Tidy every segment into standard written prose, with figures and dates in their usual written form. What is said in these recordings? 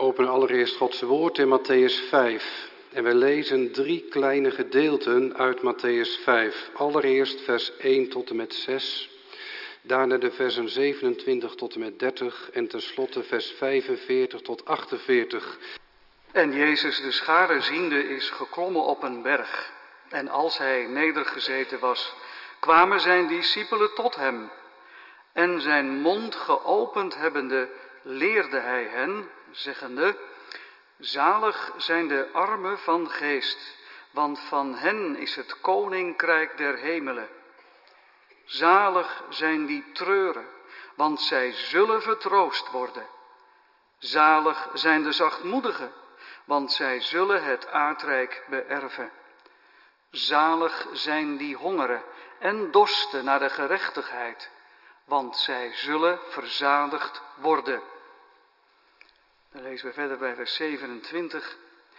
openen allereerst Gods woord in Mattheüs 5. En wij lezen 3 kleine gedeelten uit Mattheüs 5. Allereerst vers 1 tot en met 6. Daarna de versen 27 tot en met 30. En tenslotte vers 45 tot 48. En Jezus de schare ziende is geklommen op een berg. En als hij nedergezeten was, kwamen zijn discipelen tot hem. En zijn mond geopend hebbende, leerde hij hen, zeggende: Zalig zijn de armen van geest, want van hen is het koninkrijk der hemelen. Zalig zijn die treuren, want zij zullen vertroost worden. Zalig zijn de zachtmoedigen, want zij zullen het aardrijk beërven. Zalig zijn die hongeren en dorsten naar de gerechtigheid, want zij zullen verzadigd worden. Dan lezen we verder bij vers 27.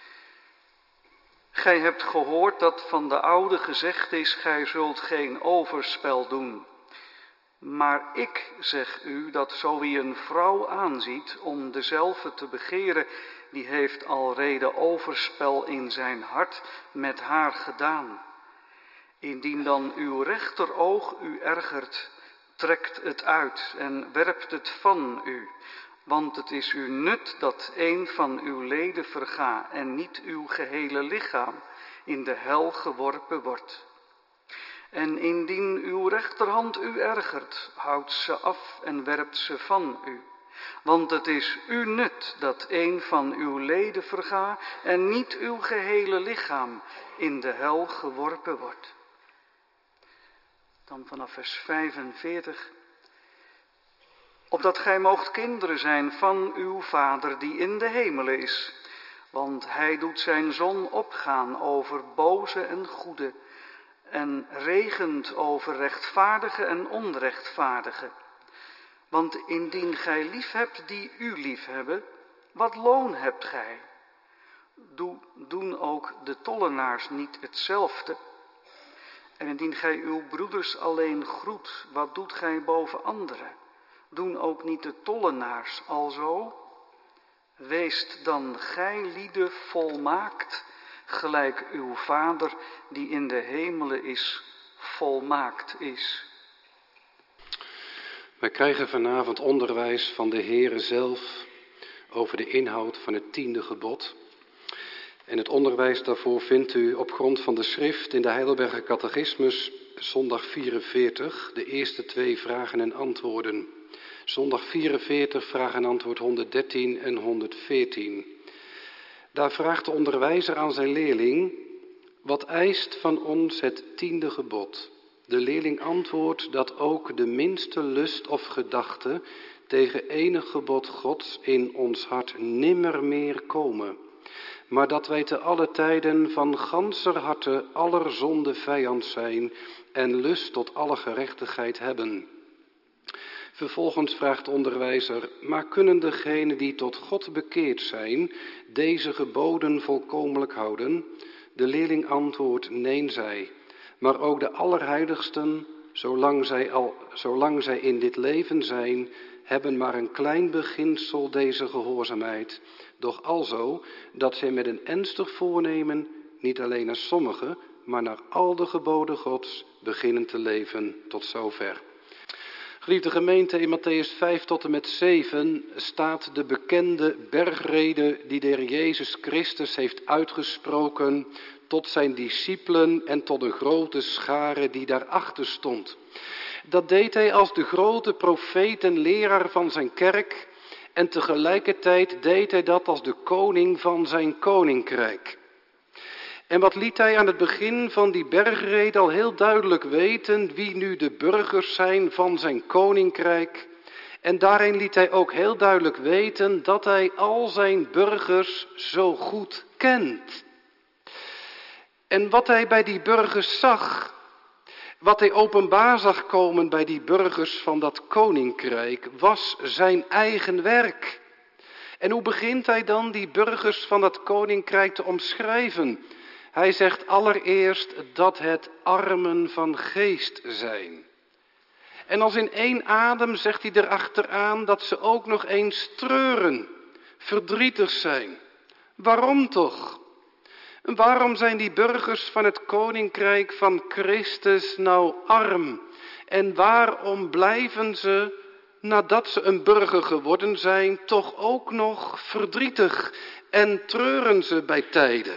Gij hebt gehoord dat van de oude gezegd is, gij zult geen overspel doen. Maar ik zeg u dat zo wie een vrouw aanziet om dezelve te begeren, die heeft alrede overspel in zijn hart met haar gedaan. Indien dan uw rechteroog u ergert, trekt het uit en werpt het van u. Want het is u nut dat een van uw leden verga en niet uw gehele lichaam in de hel geworpen wordt. En indien uw rechterhand u ergert, houdt ze af en werpt ze van u. Want het is u nut dat een van uw leden verga en niet uw gehele lichaam in de hel geworpen wordt. Dan vanaf vers 45. Opdat gij moogt kinderen zijn van uw Vader die in de hemelen is. Want hij doet zijn zon opgaan over boze en goede, en regent over rechtvaardige en onrechtvaardige. Want indien gij lief hebt die u lief hebben, wat loon hebt gij? Doen ook de tollenaars niet hetzelfde? En indien gij uw broeders alleen groet, wat doet gij boven anderen? Doen ook niet de tollenaars alzo? Weest dan gij lieden volmaakt, gelijk uw Vader die in de hemelen is, volmaakt is. Wij krijgen vanavond onderwijs van de Heere zelf over de inhoud van het 10e gebod. En het onderwijs daarvoor vindt u op grond van de schrift in de Heidelberger Catechismus, zondag 44, de eerste 2 vragen en antwoorden. Zondag 44, vraag en antwoord 113 en 114. Daar vraagt de onderwijzer aan zijn leerling: wat eist van ons het 10e gebod? De leerling antwoordt dat ook de minste lust of gedachte tegen enig gebod Gods in ons hart nimmer meer komen, maar dat wij te alle tijden van ganser harte aller zonde vijand zijn en lust tot alle gerechtigheid hebben. Vervolgens vraagt de onderwijzer: maar kunnen degenen die tot God bekeerd zijn deze geboden volkomenlijk houden? De leerling antwoordt: nee, zij. Maar ook de allerheiligsten, zolang zij in dit leven zijn, hebben maar een klein beginsel deze gehoorzaamheid. Doch alzo dat zij met een ernstig voornemen, niet alleen naar sommige, maar naar al de geboden Gods beginnen te leven. Tot zover. Geliefde gemeente, in Mattheüs 5 tot en met 7 staat de bekende bergrede die de Heer Jezus Christus heeft uitgesproken tot zijn discipelen en tot de grote schare die daarachter stond. Dat deed hij als de grote profeet en leraar van zijn kerk en tegelijkertijd deed hij dat als de koning van zijn koninkrijk. En wat liet hij aan het begin van die bergrede al heel duidelijk weten wie nu de burgers zijn van zijn koninkrijk. En daarin liet hij ook heel duidelijk weten dat hij al zijn burgers zo goed kent. En wat hij bij die burgers zag, wat hij openbaar zag komen bij die burgers van dat koninkrijk, was zijn eigen werk. En hoe begint hij dan die burgers van dat koninkrijk te omschrijven? Hij zegt allereerst dat het armen van geest zijn. En als in één adem zegt hij erachteraan dat ze ook nog eens treuren. verdrietig zijn. Waarom toch? Waarom zijn die burgers van het koninkrijk van Christus nou arm? En waarom blijven ze, nadat ze een burger geworden zijn, toch ook nog verdrietig en treuren ze bij tijden?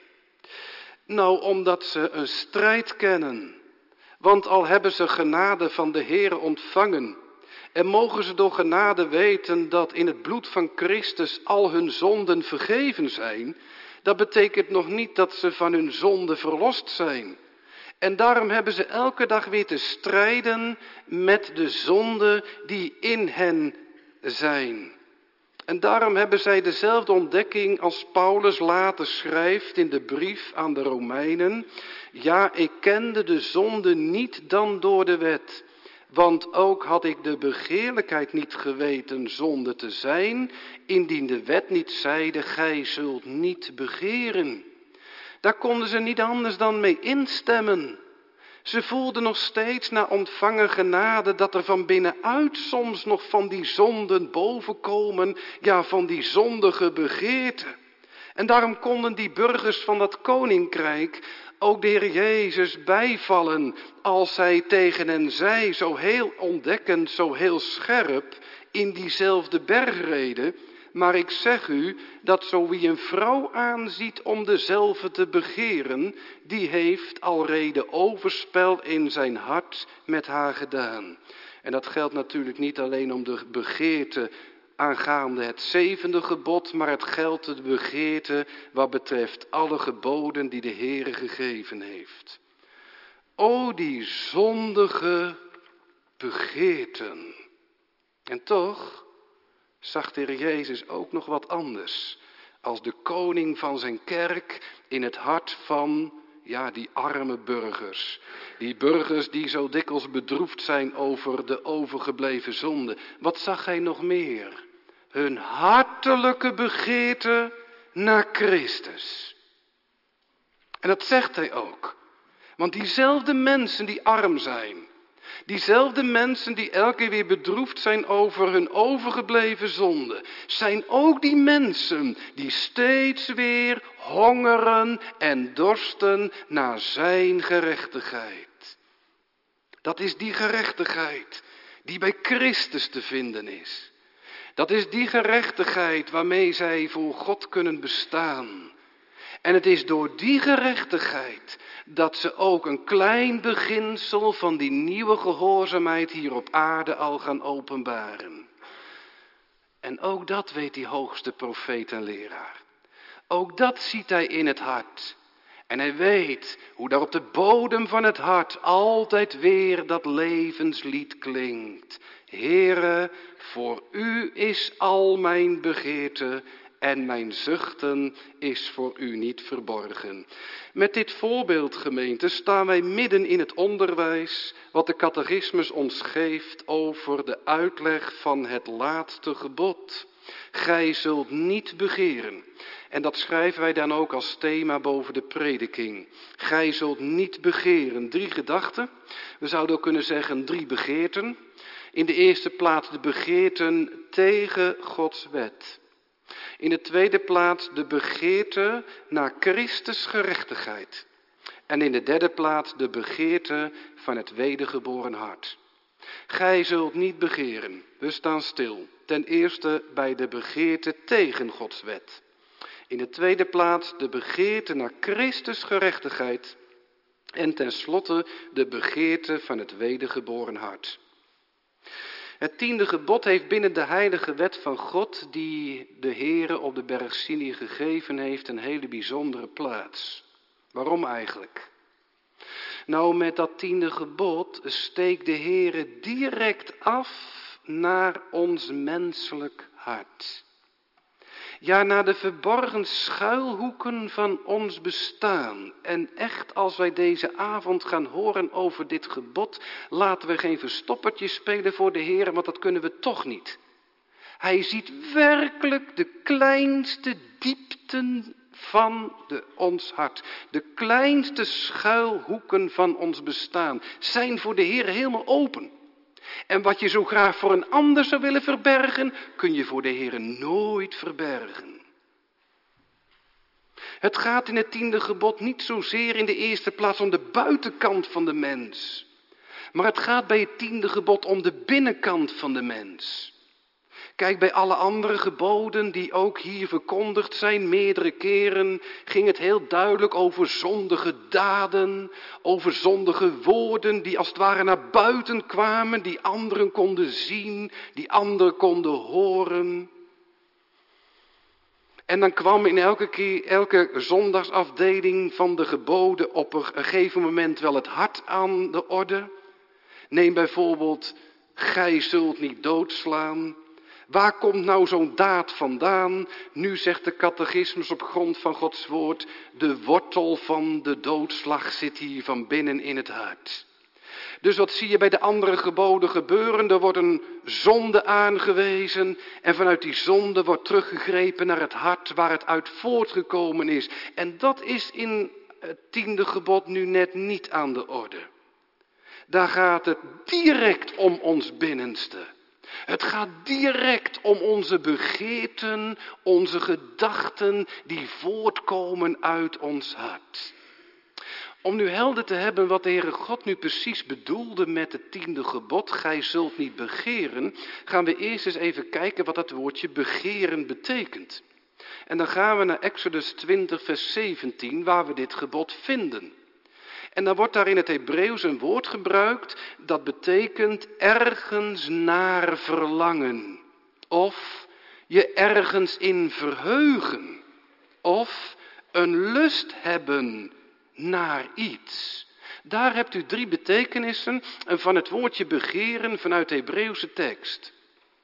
Nou, omdat ze een strijd kennen. Want al hebben ze genade van de Heere ontvangen en mogen ze door genade weten dat in het bloed van Christus al hun zonden vergeven zijn, dat betekent nog niet dat ze van hun zonde verlost zijn. En daarom hebben ze elke dag weer te strijden met de zonden die in hen zijn. En daarom hebben zij dezelfde ontdekking als Paulus later schrijft in de brief aan de Romeinen. Ja, ik kende de zonde niet dan door de wet. Want ook had ik de begeerlijkheid niet geweten zonde te zijn, indien de wet niet zeide, gij zult niet begeren. Daar konden ze niet anders dan mee instemmen. Ze voelden nog steeds na ontvangen genade dat er van binnenuit soms nog van die zonden bovenkomen, ja van die zondige begeerten. En daarom konden die burgers van dat koninkrijk ook de Heer Jezus bijvallen als hij tegen hen zei, zo heel ontdekkend, zo heel scherp, in diezelfde bergrede. Maar ik zeg u dat zo wie een vrouw aanziet om dezelfde te begeren, die heeft al reden overspel in zijn hart met haar gedaan. En dat geldt natuurlijk niet alleen om de begeerte aangaande het 7e gebod, maar het geldt de begeerte wat betreft alle geboden die de Heere gegeven heeft. O, die zondige begeerten. En toch zag de Heer Jezus ook nog wat anders. Als de koning van zijn kerk in het hart van, ja, die arme burgers. Die burgers die zo dikwijls bedroefd zijn over de overgebleven zonde. Wat zag hij nog meer? Hun hartelijke begeerte naar Christus. En dat zegt hij ook. Want diezelfde mensen die arm zijn, diezelfde mensen die elke keer weer bedroefd zijn over hun overgebleven zonde, zijn ook die mensen die steeds weer hongeren en dorsten naar zijn gerechtigheid. Dat is die gerechtigheid die bij Christus te vinden is. Dat is die gerechtigheid waarmee zij voor God kunnen bestaan. En het is door die gerechtigheid dat ze ook een klein beginsel van die nieuwe gehoorzaamheid hier op aarde al gaan openbaren. En ook dat weet die hoogste profeet en leraar. Ook dat ziet hij in het hart. En hij weet hoe daar op de bodem van het hart altijd weer dat levenslied klinkt. Heere, voor u is al mijn begeerte en mijn zuchten is voor u niet verborgen. Met dit voorbeeld, gemeente, staan wij midden in het onderwijs wat de catechismus ons geeft over de uitleg van het laatste gebod. Gij zult niet begeren. En dat schrijven wij dan ook als thema boven de prediking. Gij zult niet begeren. 3 gedachten. We zouden ook kunnen zeggen 3 begeerten. In de eerste plaats de begeerten tegen Gods wet. In de tweede plaats de begeerte naar Christus gerechtigheid. En in de derde plaats de begeerte van het wedergeboren hart. Gij zult niet begeren. We staan stil. Ten eerste bij de begeerte tegen Gods wet. In de tweede plaats de begeerte naar Christus gerechtigheid. En tenslotte de begeerte van het wedergeboren hart. Het 10e gebod heeft binnen de heilige wet van God, die de Heere op de berg Sinai gegeven heeft, een hele bijzondere plaats. Waarom eigenlijk? Nou, met dat 10e gebod steekt de Heere direct af naar ons menselijk hart. Ja, naar de verborgen schuilhoeken van ons bestaan. En echt, als wij deze avond gaan horen over dit gebod, laten we geen verstoppertje spelen voor de Heer, want dat kunnen we toch niet. Hij ziet werkelijk de kleinste diepten van ons hart. De kleinste schuilhoeken van ons bestaan zijn voor de Heer helemaal open. En wat je zo graag voor een ander zou willen verbergen, kun je voor de Heere nooit verbergen. Het gaat in het 10e gebod niet zozeer in de eerste plaats om de buitenkant van de mens. Maar het gaat bij het 10e gebod om de binnenkant van de mens. Kijk, bij alle andere geboden die ook hier verkondigd zijn, meerdere keren, ging het heel duidelijk over zondige daden, over zondige woorden die als het ware naar buiten kwamen, die anderen konden zien, die anderen konden horen. En dan kwam in elke zondagsafdeling van de geboden op een gegeven moment wel het hart aan de orde. Neem bijvoorbeeld, gij zult niet doodslaan. Waar komt nou zo'n daad vandaan? Nu zegt de catechismus op grond van Gods woord, de wortel van de doodslag zit hier van binnen in het hart. Dus wat zie je bij de andere geboden gebeuren? Er wordt een zonde aangewezen en vanuit die zonde wordt teruggegrepen naar het hart waar het uit voortgekomen is. En dat is in het 10e gebod nu net niet aan de orde. Daar gaat het direct om ons binnenste. Het gaat direct om onze begeerten, onze gedachten die voortkomen uit ons hart. Om nu helder te hebben wat de Heere God nu precies bedoelde met het 10e gebod, gij zult niet begeren, gaan we eerst eens even kijken wat dat woordje begeren betekent. En dan gaan we naar Exodus 20 vers 17 waar we dit gebod vinden. En dan wordt daar in het Hebreeuws een woord gebruikt dat betekent ergens naar verlangen. Of je ergens in verheugen. Of een lust hebben naar iets. Daar hebt u 3 betekenissen van het woordje begeren vanuit de Hebreeuwse tekst.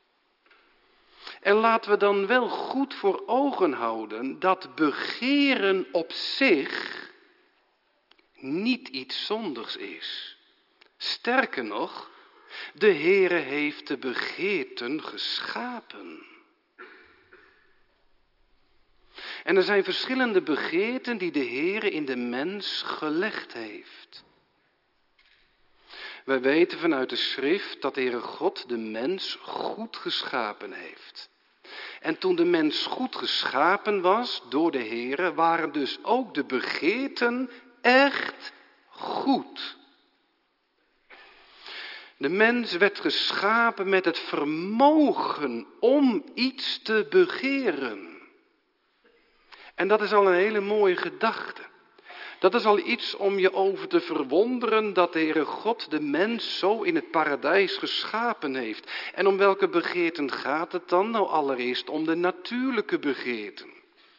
En laten we dan wel goed voor ogen houden dat begeren op zich niet iets zondigs is. Sterker nog, de Heere heeft de begeerten geschapen. En er zijn verschillende begeerten die de Heere in de mens gelegd heeft. Wij weten vanuit de schrift dat de Heere God de mens goed geschapen heeft. En toen de mens goed geschapen was door de Heere, waren dus ook de begeerten echt goed. De mens werd geschapen met het vermogen om iets te begeren. En dat is al een hele mooie gedachte. Dat is al iets om je over te verwonderen dat de Heere God de mens zo in het paradijs geschapen heeft. En om welke begeerten gaat het dan? Nou, allereerst om de natuurlijke begeerten.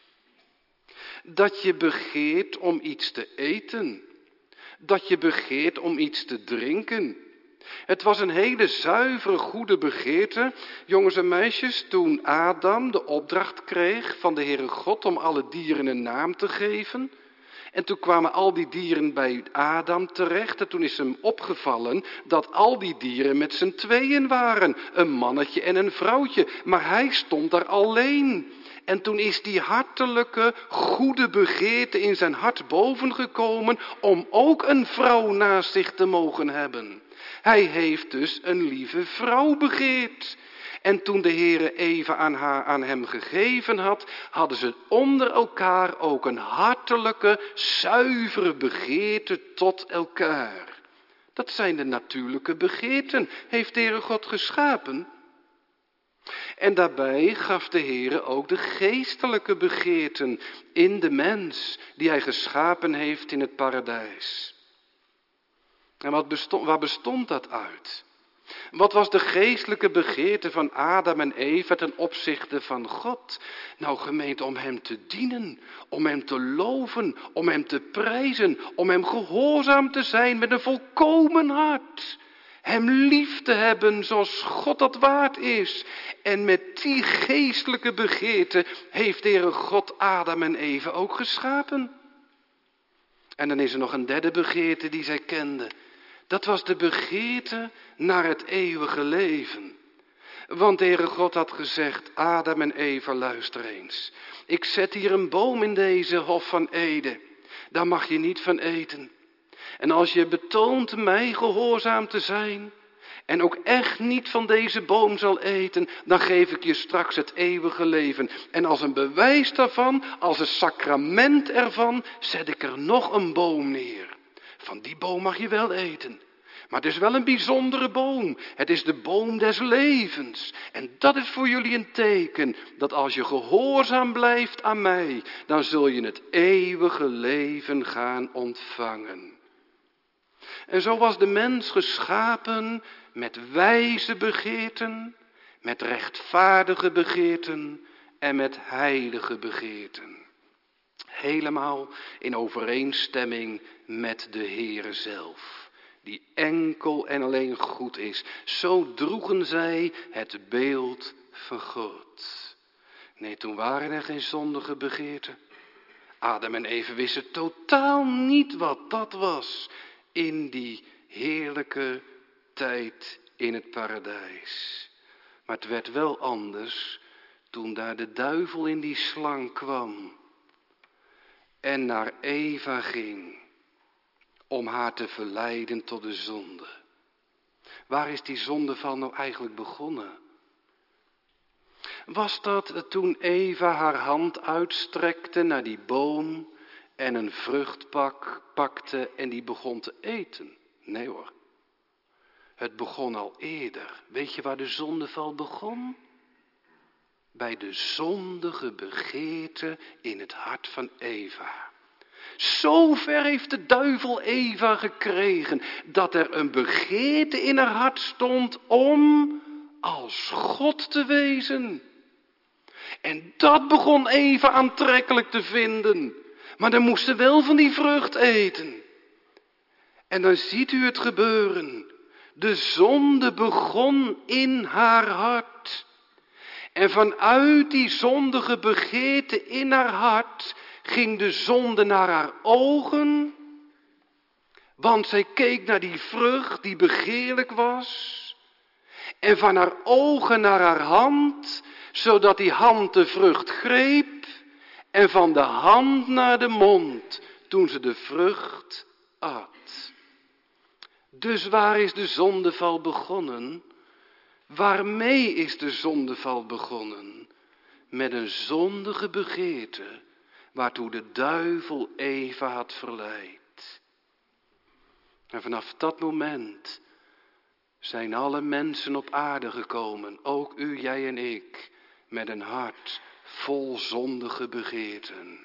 Dat je begeert om iets te eten. Dat je begeert om iets te drinken. Het was een hele zuivere, goede begeerte, jongens en meisjes, toen Adam de opdracht kreeg van de Heere God om alle dieren een naam te geven. En toen kwamen al die dieren bij Adam terecht en toen is hem opgevallen dat al die dieren met z'n tweeën waren. Een mannetje en een vrouwtje, maar hij stond daar alleen. En toen is die hartelijke, goede begeerte in zijn hart bovengekomen om ook een vrouw naast zich te mogen hebben. Hij heeft dus een lieve vrouw begeerd. En toen de Heere Eva aan hem gegeven had, hadden ze onder elkaar ook een hartelijke, zuivere begeerte tot elkaar. Dat zijn de natuurlijke begeerten, heeft de Heere God geschapen. En daarbij gaf de Heere ook de geestelijke begeerten in de mens die hij geschapen heeft in het paradijs. En waar bestond dat uit? Wat was de geestelijke begeerte van Adam en Eva ten opzichte van God? Nou, gemeente, om hem te dienen, om hem te loven, om hem te prijzen, om hem gehoorzaam te zijn met een volkomen hart. Hem lief te hebben zoals God dat waard is. En met die geestelijke begeerte heeft de Heere God Adam en Eva ook geschapen. En dan is er nog een derde begeerte die zij kenden. Dat was de begeerte naar het eeuwige leven. Want de Heere God had gezegd, Adam en Eva, luister eens. Ik zet hier een boom in deze hof van Eden. Daar mag je niet van eten. En als je betoont mij gehoorzaam te zijn en ook echt niet van deze boom zal eten, dan geef ik je straks het eeuwige leven. En als een bewijs daarvan, als een sacrament ervan, zet ik er nog een boom neer. Van die boom mag je wel eten. Maar het is wel een bijzondere boom. Het is de boom des levens. En dat is voor jullie een teken dat als je gehoorzaam blijft aan mij, dan zul je het eeuwige leven gaan ontvangen. En zo was de mens geschapen met wijze begeerten, met rechtvaardige begeerten en met heilige begeerten. Helemaal in overeenstemming met de Heere zelf, die enkel en alleen goed is. Zo droegen zij het beeld van God. Nee, toen waren er geen zondige begeerten. Adam en Eva wisten totaal niet wat dat was in die heerlijke tijd in het paradijs. Maar het werd wel anders toen daar de duivel in die slang kwam en naar Eva ging om haar te verleiden tot de zonde. Waar is die zondeval nou eigenlijk begonnen? Was dat toen Eva haar hand uitstrekte naar die boom en een vrucht pakte en die begon te eten? Nee hoor. Het begon al eerder. Weet je waar de zondeval begon? Bij de zondige begeerte in het hart van Eva. Zo ver heeft de duivel Eva gekregen dat er een begeerte in haar hart stond om als God te wezen. En dat begon Eva aantrekkelijk te vinden. Maar dan moest ze wel van die vrucht eten. En dan ziet u het gebeuren. De zonde begon in haar hart. En vanuit die zondige begeerte in haar hart ging de zonde naar haar ogen. Want zij keek naar die vrucht die begeerlijk was. En van haar ogen naar haar hand, zodat die hand de vrucht greep. En van de hand naar de mond, toen ze de vrucht at. Dus waar is de zondeval begonnen? Waarmee is de zondeval begonnen? Met een zondige begeerte, waartoe de duivel Eva had verleid. En vanaf dat moment zijn alle mensen op aarde gekomen, ook u, jij en ik, met een hart vol zondige begeerten.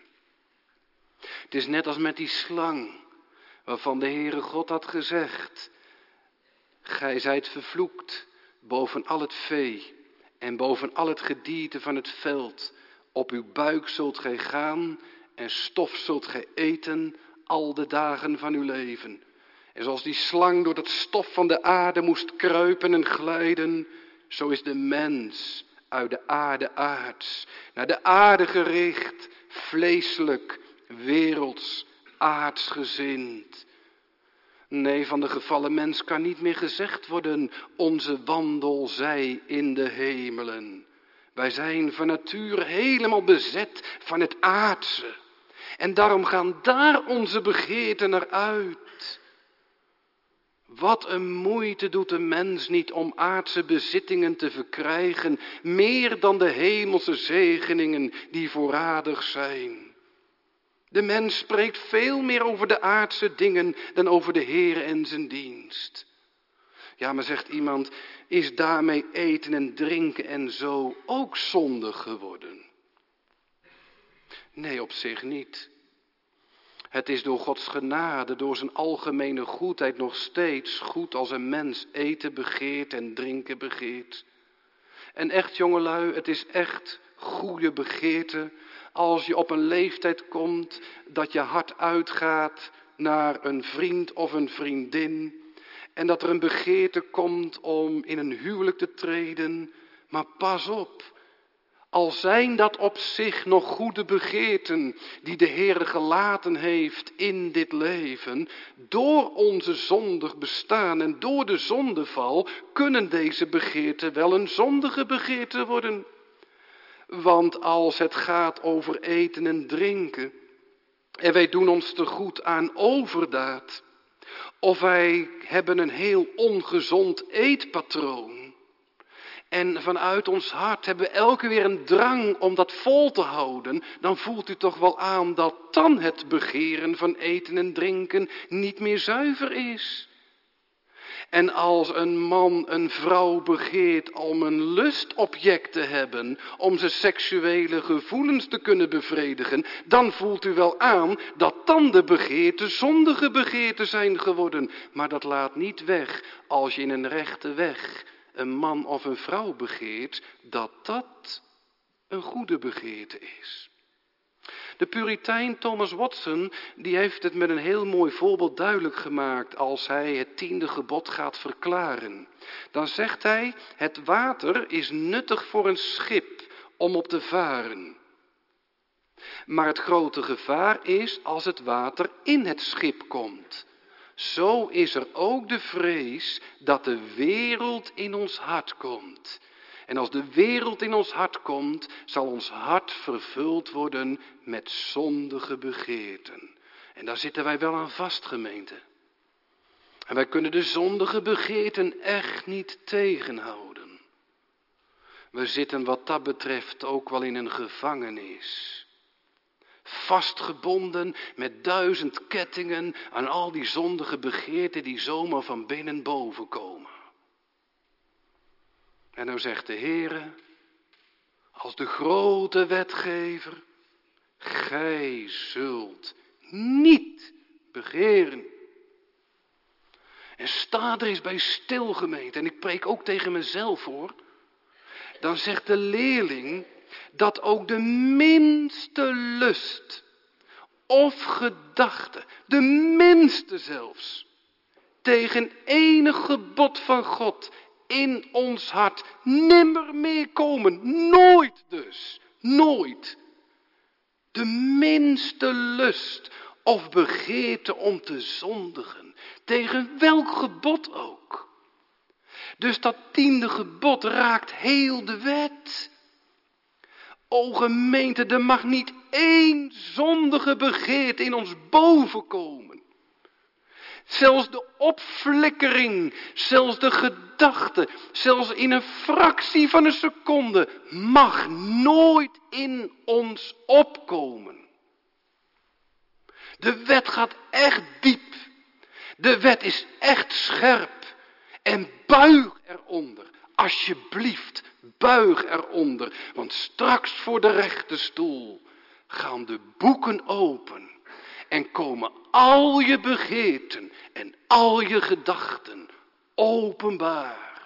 Het is net als met die slang, waarvan de Heere God had gezegd: gij zijt vervloekt boven al het vee en boven al het gedierte van het veld. Op uw buik zult gij gaan en stof zult gij eten al de dagen van uw leven. En zoals die slang door het stof van de aarde moest kruipen en glijden, zo is de mens uit de aarde aards, naar de aarde gericht, vleeselijk, werelds, aardsgezind. Nee, van de gevallen mens kan niet meer gezegd worden: onze wandel zij in de hemelen. Wij zijn van nature helemaal bezet van het aardse. En daarom gaan daar onze begeerten naar uit. Wat een moeite doet de mens niet om aardse bezittingen te verkrijgen, meer dan de hemelse zegeningen die voorradig zijn. De mens spreekt veel meer over de aardse dingen dan over de Heere en zijn dienst. Ja, maar zegt iemand, is daarmee eten en drinken en zo ook zondig geworden? Nee, op zich niet. Het is door Gods genade, door zijn algemene goedheid nog steeds goed als een mens eten begeert en drinken begeert. En echt jongelui, het is echt goede begeerte als je op een leeftijd komt dat je hart uitgaat naar een vriend of een vriendin. En dat er een begeerte komt om in een huwelijk te treden. Maar pas op. Al zijn dat op zich nog goede begeerten die de Heer gelaten heeft in dit leven, door onze zondig bestaan en door de zondeval kunnen deze begeerten wel een zondige begeerte worden. Want als het gaat over eten en drinken en wij doen ons te goed aan overdaad, Of wij hebben een heel ongezond eetpatroon. En vanuit ons hart hebben we elke weer een drang om dat vol te houden. Dan voelt u toch wel aan dat dan het begeren van eten en drinken niet meer zuiver is. En als een man een vrouw begeert om een lustobject te hebben, om zijn seksuele gevoelens te kunnen bevredigen, dan voelt u wel aan dat dan de begeerten zondige begeerten zijn geworden. Maar dat laat niet weg als je in een rechte weg een man of een vrouw begeert, dat dat een goede begeerte is. De Puritein Thomas Watson, die heeft het met een heel mooi voorbeeld duidelijk gemaakt als hij het 10e gebod gaat verklaren. Dan zegt hij, het water is nuttig voor een schip om op te varen. Maar het grote gevaar is als het water in het schip komt. Zo is er ook de vrees dat de wereld in ons hart komt. En als de wereld in ons hart komt, zal ons hart vervuld worden met zondige begeerten. En daar zitten wij wel aan vast, gemeente. En wij kunnen de zondige begeerten echt niet tegenhouden. We zitten wat dat betreft ook wel in een gevangenis. Vastgebonden met 1000 kettingen aan al die zondige begeerten die zomaar van binnen boven komen. En nou zegt de Heere, als de grote wetgever, gij zult niet begeren. En sta er eens bij stil, gemeente, en ik preek ook tegen mezelf hoor. Dan zegt de leerling dat ook de minste lust of gedachte, de minste zelfs, tegen enig gebod van God in ons hart nimmer meer komen. Nooit dus, nooit. De minste lust of begeerte om te zondigen, tegen welk gebod ook. Dus dat 10e gebod raakt heel de wet. O gemeente, er mag niet één zondige begeerte in ons bovenkomen. Zelfs de opflikkering, zelfs de gedachte, zelfs in een fractie van een seconde mag nooit in ons opkomen. De wet gaat echt diep. De wet is echt scherp. En buig eronder, alsjeblieft, buig eronder. Want straks voor de rechterstoel gaan de boeken open. En komen al je begeerten en al je gedachten openbaar.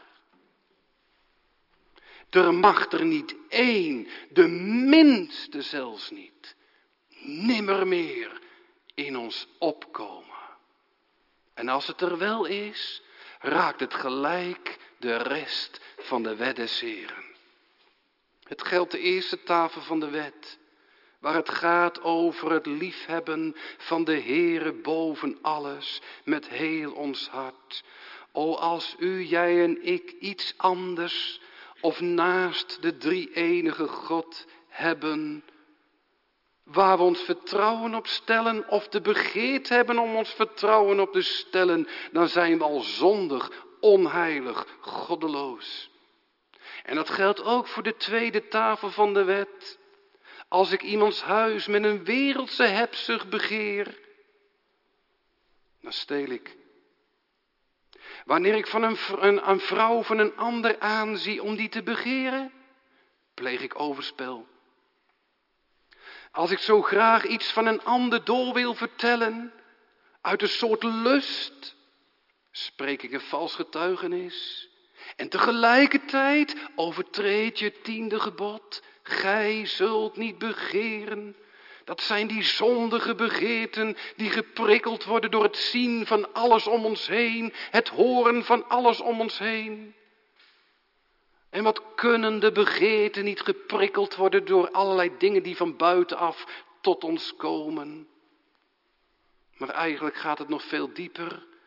Er mag er niet één, de minste zelfs niet, nimmer meer in ons opkomen. En als het er wel is, raakt het gelijk de rest van de wet des Heren. Het geldt de eerste tafel van de wet, waar het gaat over het liefhebben van de Heere boven alles, met heel ons hart. O, als u, jij en ik iets anders of naast de drie-enige God hebben, waar we ons vertrouwen op stellen of de begeerte hebben om ons vertrouwen op te stellen, dan zijn we al zondig, onheilig, goddeloos. En dat geldt ook voor de tweede tafel van de wet. Als ik iemands huis met een wereldse hebzucht begeer, dan steel ik. Wanneer ik van een vrouw van een ander aanzie om die te begeren, pleeg ik overspel. Als ik zo graag iets van een ander door wil vertellen, uit een soort lust, spreek ik een vals getuigenis. En tegelijkertijd overtreed je het 10e gebod. Gij zult niet begeren. Dat zijn die zondige begeerten die geprikkeld worden door het zien van alles om ons heen. Het horen van alles om ons heen. En wat kunnen de begeerten niet geprikkeld worden door allerlei dingen die van buitenaf tot ons komen. Maar eigenlijk gaat het nog veel dieper.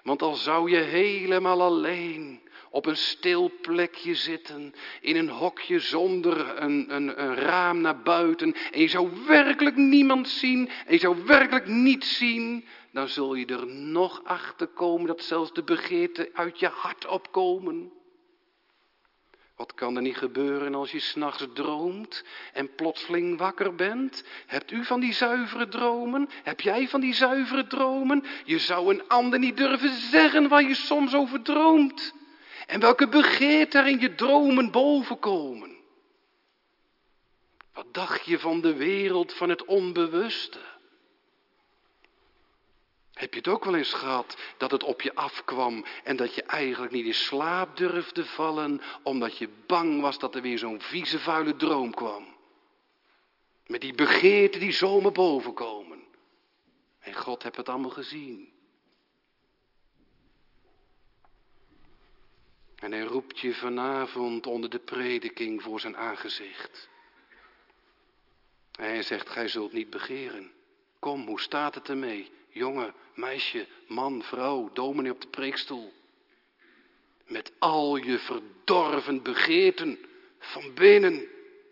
Want al zou je helemaal alleen op een stil plekje zitten, in een hokje zonder een raam naar buiten, en je zou werkelijk niemand zien, en je zou werkelijk niets zien, dan zul je er nog achter komen dat zelfs de begeerten uit je hart opkomen. Wat kan er niet gebeuren als je 's nachts droomt en plotseling wakker bent? Hebt u van die zuivere dromen? Heb jij van die zuivere dromen? Je zou een ander niet durven zeggen waar je soms over droomt. En welke begeerten er in je dromen bovenkomen. Wat dacht je van de wereld van het onbewuste? Heb je het ook wel eens gehad dat het op je afkwam en dat je eigenlijk niet in slaap durfde vallen, omdat je bang was dat er weer zo'n vieze vuile droom kwam? Met die begeerten die zomaar bovenkomen. En God heeft het allemaal gezien. En hij roept je vanavond onder de prediking voor zijn aangezicht. En hij zegt, gij zult niet begeren. Kom, hoe staat het ermee? Jongen, meisje, man, vrouw, dominee op de preekstoel. Met al je verdorven begeerten van binnen.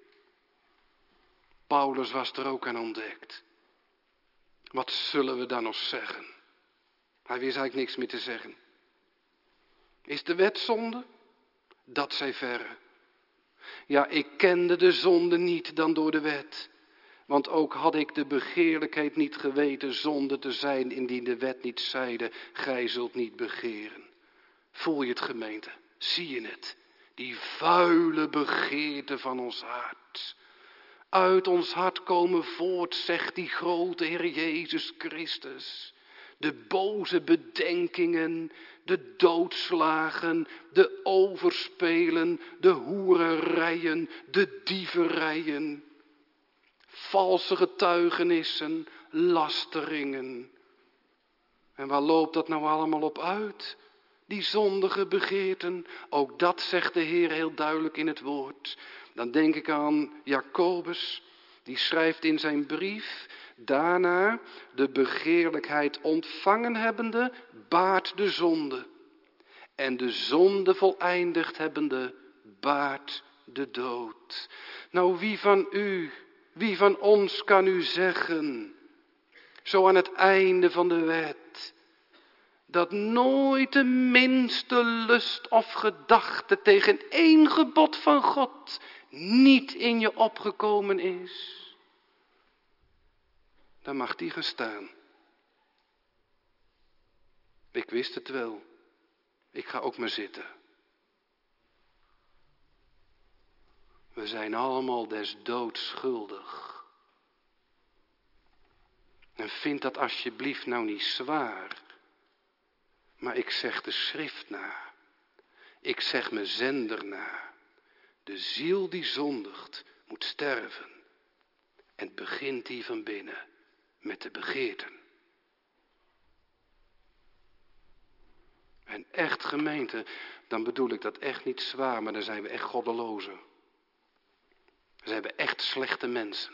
Paulus was er ook aan ontdekt. Wat zullen we dan nog zeggen? Hij wist eigenlijk niks meer te zeggen. Is de wet zonde? Dat zij verre. Ja, ik kende de zonde niet dan door de wet. Want ook had ik de begeerlijkheid niet geweten zonde te zijn, indien de wet niet zeide, gij zult niet begeren. Voel je het, gemeente? Zie je het? Die vuile begeerte van ons hart. Uit ons hart komen voort, zegt die grote Heer Jezus Christus. De boze bedenkingen, de doodslagen, de overspelen, de hoererijen, de dieverijen. Valse getuigenissen, lasteringen. En waar loopt dat nou allemaal op uit? Die zondige begeerten, ook dat zegt de Heer heel duidelijk in het woord. Dan denk ik aan Jacobus, die schrijft in zijn brief, daarna de begeerlijkheid ontvangen hebbende, baart de zonde. En de zonde voleindigd hebbende, baart de dood. Nou, wie van ons kan u zeggen, zo aan het einde van de wet, dat nooit de minste lust of gedachte tegen één gebod van God niet in je opgekomen is? Dan mag die gaan staan. Ik wist het wel. Ik ga ook maar zitten. We zijn allemaal des doods schuldig. En vind dat alsjeblieft nou niet zwaar. Maar ik zeg de schrift na. Ik zeg mijn zender na. De ziel die zondigt moet sterven. En het begint die van binnen met de begeerten. En echt, gemeente, dan bedoel ik dat echt niet zwaar, maar dan zijn we echt goddelozen. Dan zijn we echt slechte mensen.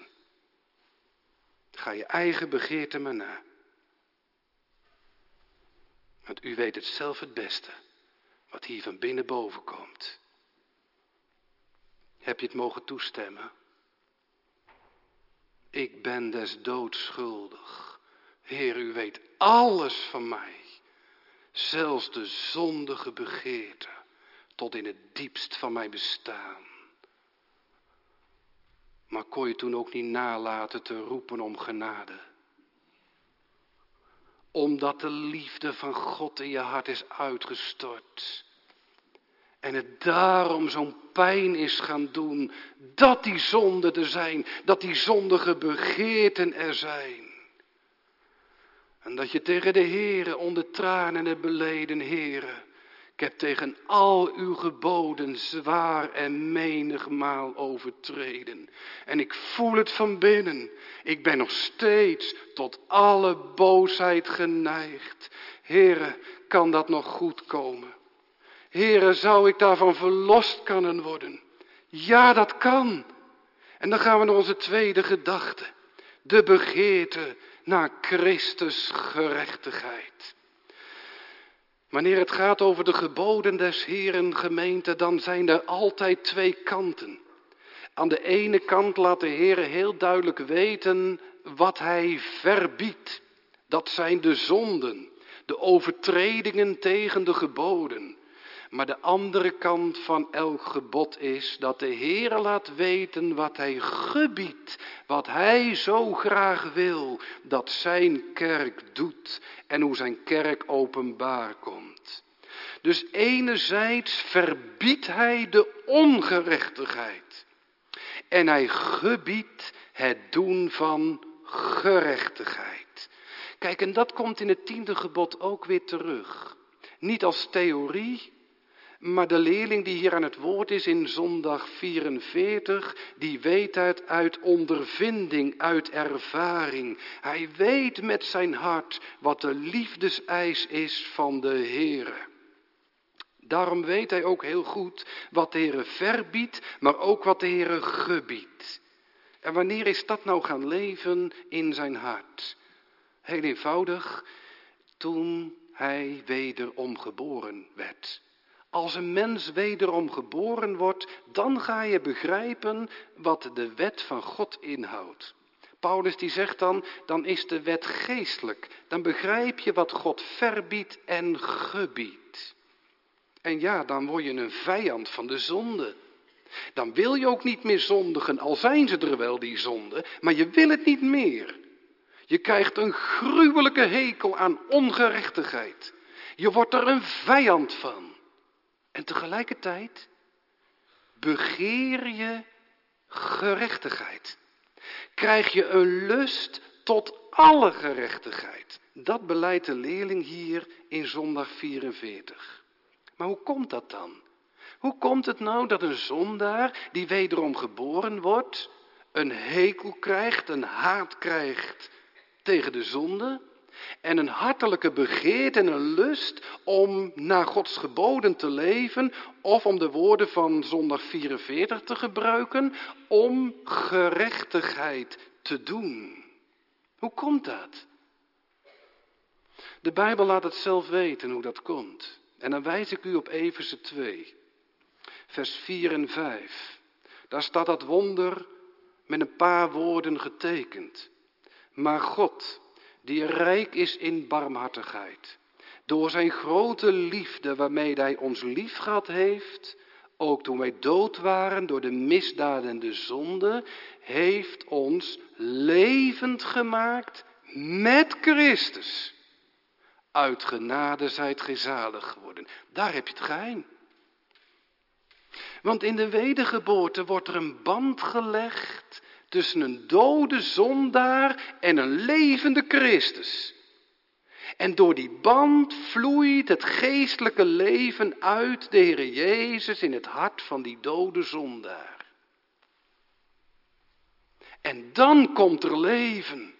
Ga je eigen begeerte maar na. Want u weet het zelf het beste, wat hier van binnen boven komt. Heb je het mogen toestemmen? Ik ben des doods schuldig. Heer, u weet alles van mij. Zelfs de zondige begeerte tot in het diepst van mijn bestaan. Maar kon je toen ook niet nalaten te roepen om genade? Omdat de liefde van God in je hart is uitgestort. En het daarom zo'n pijn is gaan doen. Dat die zonden er zijn. Dat die zondige begeerten er zijn. En dat je tegen de Heere onder tranen hebt beleden, Heere. Ik heb tegen al uw geboden zwaar en menigmaal overtreden. En ik voel het van binnen. Ik ben nog steeds tot alle boosheid geneigd. Heere, kan dat nog goed komen? Heere, zou ik daarvan verlost kunnen worden? Ja, dat kan. En dan gaan we naar onze tweede gedachte. De begeerte naar Christus gerechtigheid. Wanneer het gaat over de geboden des Heeren, gemeente, dan zijn er altijd twee kanten. Aan de ene kant laat de Heer heel duidelijk weten wat hij verbiedt. Dat zijn de zonden, de overtredingen tegen de geboden. Maar de andere kant van elk gebod is dat de Heer laat weten wat hij gebiedt. Wat hij zo graag wil dat zijn kerk doet en hoe zijn kerk openbaar komt. Dus enerzijds verbiedt hij de ongerechtigheid. En hij gebiedt het doen van gerechtigheid. Kijk, en dat komt in het 10e gebod ook weer terug. Niet als theorie, maar de leerling die hier aan het woord is in zondag 44, die weet het uit ondervinding, uit ervaring. Hij weet met zijn hart wat de liefdeseis is van de Heere. Daarom weet hij ook heel goed wat de Heere verbiedt, maar ook wat de Heere gebiedt. En wanneer is dat nou gaan leven in zijn hart? Heel eenvoudig, toen hij wederom geboren werd. Als een mens wederom geboren wordt, dan ga je begrijpen wat de wet van God inhoudt. Paulus die zegt dan is de wet geestelijk. Dan begrijp je wat God verbiedt en gebiedt. En ja, dan word je een vijand van de zonde. Dan wil je ook niet meer zondigen, al zijn ze er wel die zonden, maar je wil het niet meer. Je krijgt een gruwelijke hekel aan ongerechtigheid. Je wordt er een vijand van. En tegelijkertijd begeer je gerechtigheid. Krijg je een lust tot alle gerechtigheid. Dat beleidt de leerling hier in zondag 44. Maar hoe komt dat dan? Hoe komt het nou dat een zondaar die wederom geboren wordt, een hekel krijgt, een haat krijgt tegen de zonde en een hartelijke begeerte en een lust om naar Gods geboden te leven, of om de woorden van zondag 44 te gebruiken, om gerechtigheid te doen? Hoe komt dat? De Bijbel laat het zelf weten hoe dat komt. En dan wijs ik u op Efeze 2, vers 4 en 5. Daar staat dat wonder met een paar woorden getekend. Maar God, die rijk is in barmhartigheid, door zijn grote liefde waarmee hij ons liefgehad heeft, ook toen wij dood waren door de misdaden en de zonde, heeft ons levend gemaakt met Christus. Uit genade zijt gij zalig geworden. Daar heb je het geheim. Want in de wedergeboorte wordt er een band gelegd tussen een dode zondaar en een levende Christus. En door die band vloeit het geestelijke leven uit de Heere Jezus in het hart van die dode zondaar. En dan komt er leven.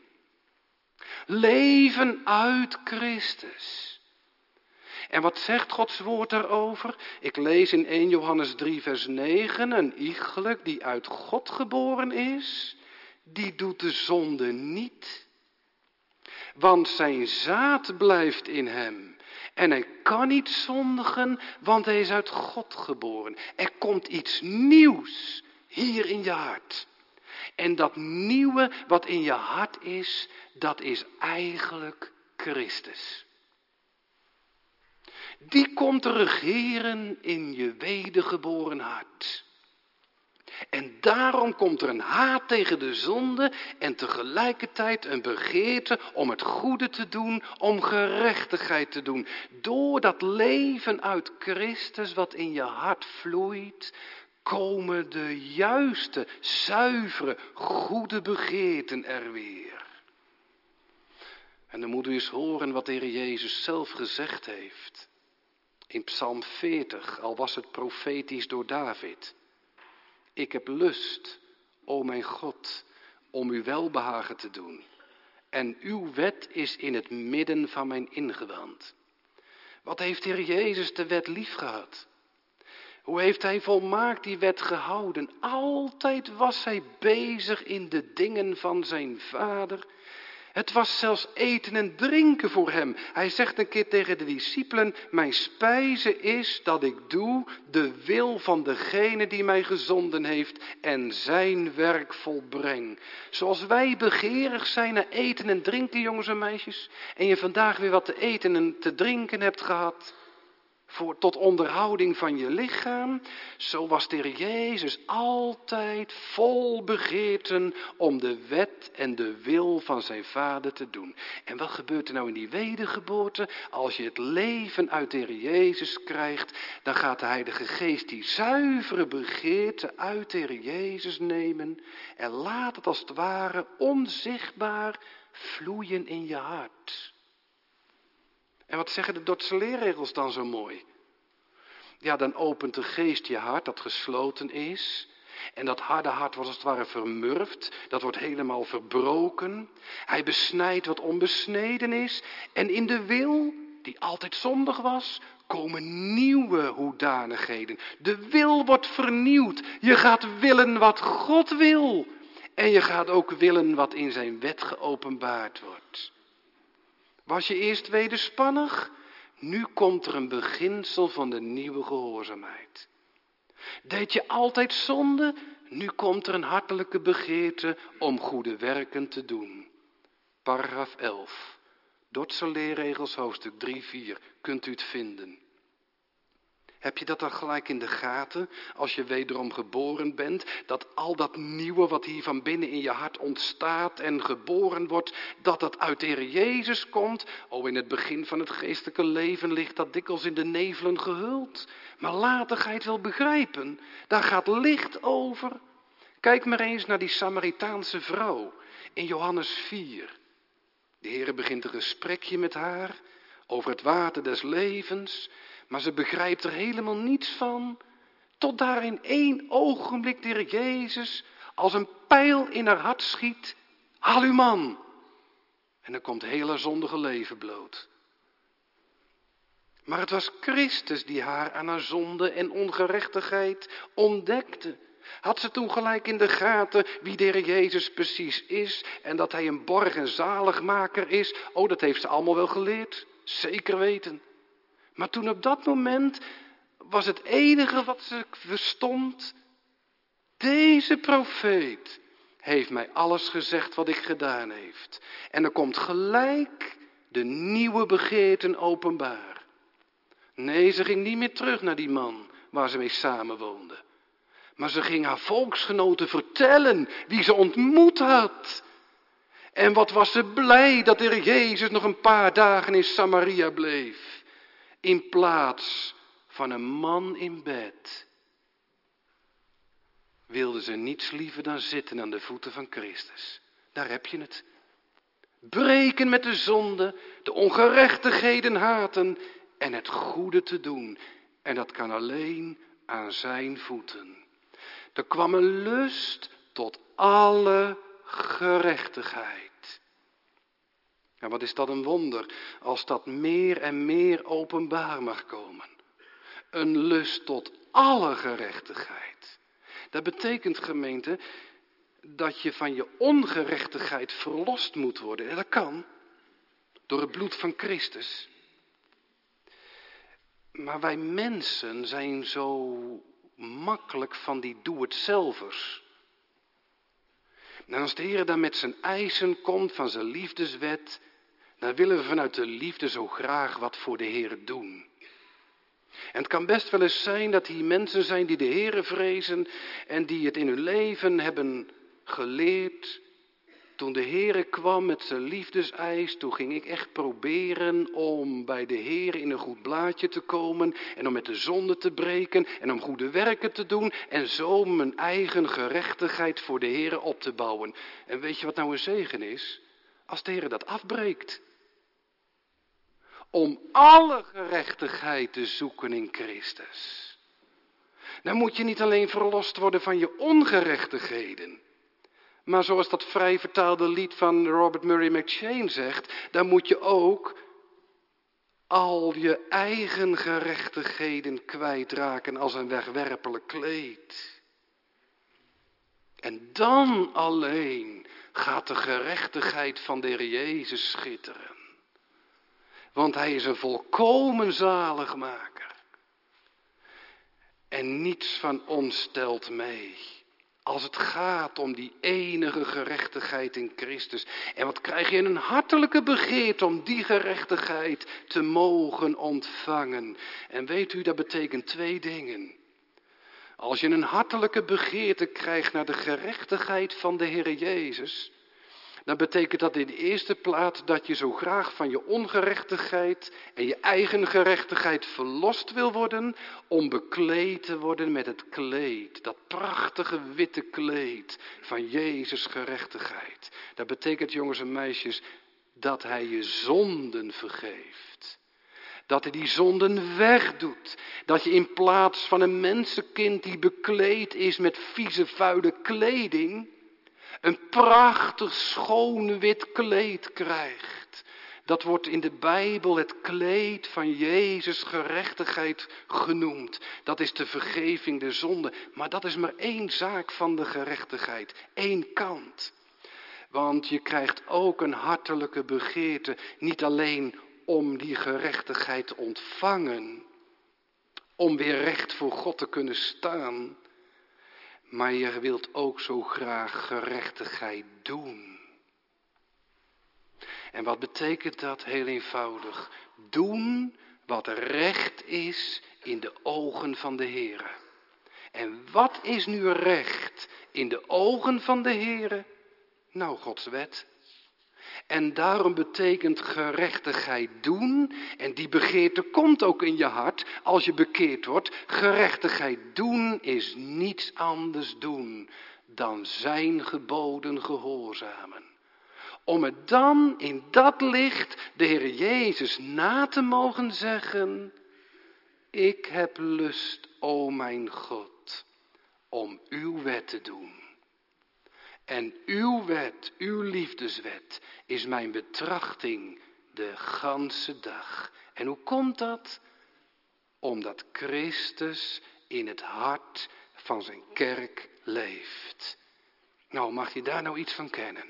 Leven uit Christus. En wat zegt Gods woord daarover? Ik lees in 1 Johannes 3 vers 9, een iegelijk die uit God geboren is, die doet de zonde niet. Want zijn zaad blijft in hem. En hij kan niet zondigen, want hij is uit God geboren. Er komt iets nieuws hier in je hart. En dat nieuwe wat in je hart is, dat is eigenlijk Christus. Die komt te regeren in je wedergeboren hart. En daarom komt er een haat tegen de zonde en tegelijkertijd een begeerte om het goede te doen, om gerechtigheid te doen. Door dat leven uit Christus wat in je hart vloeit, komen de juiste, zuivere, goede begeerten er weer. En dan moet u eens horen wat de Heer Jezus zelf gezegd heeft. In Psalm 40, al was het profetisch door David. Ik heb lust, o mijn God, om uw welbehagen te doen. En uw wet is in het midden van mijn ingewand. Wat heeft de Heer Jezus de wet lief gehad? Hoe heeft hij volmaakt die wet gehouden? Altijd was hij bezig in de dingen van zijn Vader. Het was zelfs eten en drinken voor hem. Hij zegt een keer tegen de discipelen: mijn spijze is dat ik doe de wil van degene die mij gezonden heeft en zijn werk volbreng. Zoals wij begeerig zijn naar eten en drinken, jongens en meisjes, en je vandaag weer wat te eten en te drinken hebt gehad, tot onderhouding van je lichaam, zo was de Heer Jezus altijd vol begeerten om de wet en de wil van zijn Vader te doen. En wat gebeurt er nou in die wedergeboorte? Als je het leven uit de Heer Jezus krijgt, dan gaat de Heilige Geest die zuivere begeerte uit de Heer Jezus nemen en laat het als het ware onzichtbaar vloeien in je hart. En wat zeggen de Dordtse leerregels dan zo mooi? Ja, dan opent de Geest je hart dat gesloten is. En dat harde hart wordt als het ware vermurfd. Dat wordt helemaal verbroken. Hij besnijdt wat onbesneden is. En in de wil, die altijd zondig was, komen nieuwe hoedanigheden. De wil wordt vernieuwd. Je gaat willen wat God wil. En je gaat ook willen wat in zijn wet geopenbaard wordt. Was je eerst wederspannig? Nu komt er een beginsel van de nieuwe gehoorzaamheid. Deed je altijd zonde? Nu komt er een hartelijke begeerte om goede werken te doen. Paragraaf 11. Dordtse leerregels, hoofdstuk 3-4. Kunt u het vinden. Heb je dat dan gelijk in de gaten, als je wederom geboren bent, dat al dat nieuwe wat hier van binnen in je hart ontstaat en geboren wordt, dat dat uit de Heer Jezus komt? Oh, in het begin van het geestelijke leven ligt dat dikwijls in de nevelen gehuld. Maar later ga je het wel begrijpen, daar gaat licht over. Kijk maar eens naar die Samaritaanse vrouw in Johannes 4. De Heer begint een gesprekje met haar over het water des levens. Maar ze begrijpt er helemaal niets van, tot daar in één ogenblik de Heer Jezus als een pijl in haar hart schiet. Haal uw man. En dan komt heel haar zondige leven bloot. Maar het was Christus die haar aan haar zonde en ongerechtigheid ontdekte. Had ze toen gelijk in de gaten wie de Heer Jezus precies is en dat hij een borg en zaligmaker is? Oh, dat heeft ze allemaal wel geleerd, zeker weten. Maar toen op dat moment was het enige wat ze verstond: deze profeet heeft mij alles gezegd wat ik gedaan heeft. En er komt gelijk de nieuwe begeerten openbaar. Nee, ze ging niet meer terug naar die man waar ze mee samenwoonde. Maar ze ging haar volksgenoten vertellen wie ze ontmoet had. En wat was ze blij dat de Heer Jezus nog een paar dagen in Samaria bleef. In plaats van een man in bed, wilde ze niets liever dan zitten aan de voeten van Christus. Daar heb je het. Breken met de zonde, de ongerechtigheden haten en het goede te doen. En dat kan alleen aan zijn voeten. Er kwam een lust tot alle gerechtigheid. En wat is dat een wonder, als dat meer en meer openbaar mag komen. Een lust tot alle gerechtigheid. Dat betekent, gemeente, dat je van je ongerechtigheid verlost moet worden. En dat kan, door het bloed van Christus. Maar wij mensen zijn zo makkelijk van die doe-het-zelvers. En als de Heer dan met zijn eisen komt van zijn liefdeswet, dan willen we vanuit de liefde zo graag wat voor de Heer doen. En het kan best wel eens zijn dat hier mensen zijn die de Heere vrezen en die het in hun leven hebben geleerd. Toen de Heere kwam met zijn liefdeseis, toen ging ik echt proberen om bij de Heere in een goed blaadje te komen en om met de zonde te breken en om goede werken te doen en zo mijn eigen gerechtigheid voor de Heere op te bouwen. En weet je wat nou een zegen is? Als de Heere dat afbreekt. Om alle gerechtigheid te zoeken in Christus. Dan moet je niet alleen verlost worden van je ongerechtigheden. Maar zoals dat vrij vertaalde lied van Robert Murray McCheyne zegt, dan moet je ook al je eigen gerechtigheden kwijtraken als een wegwerpelijk kleed. En dan alleen gaat de gerechtigheid van de Heer Jezus schitteren. Want hij is een volkomen zaligmaker. En niets van ons stelt mee. Als het gaat om die enige gerechtigheid in Christus. En wat krijg je een hartelijke begeerte om die gerechtigheid te mogen ontvangen. En weet u, dat betekent 2 dingen. Als je een hartelijke begeerte krijgt naar de gerechtigheid van de Heer Jezus, dan betekent dat in de eerste plaats dat je zo graag van je ongerechtigheid en je eigen gerechtigheid verlost wil worden, om bekleed te worden met het kleed, dat prachtige witte kleed van Jezus' gerechtigheid. Dat betekent, jongens en meisjes, dat hij je zonden vergeeft. Dat hij die zonden wegdoet. Dat je in plaats van een mensenkind die bekleed is met vieze, vuile kleding, een prachtig schoon wit kleed krijgt. Dat wordt in de Bijbel het kleed van Jezus' gerechtigheid genoemd. Dat is de vergeving der zonde. Maar dat is maar 1 zaak van de gerechtigheid. 1 kant. Want je krijgt ook een hartelijke begeerte. Niet alleen om die gerechtigheid te ontvangen. Om weer recht voor God te kunnen staan. Maar je wilt ook zo graag gerechtigheid doen. En wat betekent dat? Heel eenvoudig. Doen wat recht is in de ogen van de Heere. En wat is nu recht in de ogen van de Heere? Nou, Gods wet. En daarom betekent gerechtigheid doen, en die begeerte komt ook in je hart als je bekeerd wordt. Gerechtigheid doen is niets anders doen dan zijn geboden gehoorzamen. Om het dan in dat licht de Heer Jezus na te mogen zeggen: ik heb lust, o mijn God, om uw wet te doen. En uw wet, uw liefdeswet, is mijn betrachting de ganse dag. En hoe komt dat? Omdat Christus in het hart van zijn kerk leeft. Nou, mag je daar nou iets van kennen?